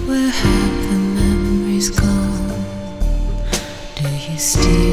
Where have the memories gone? Do you still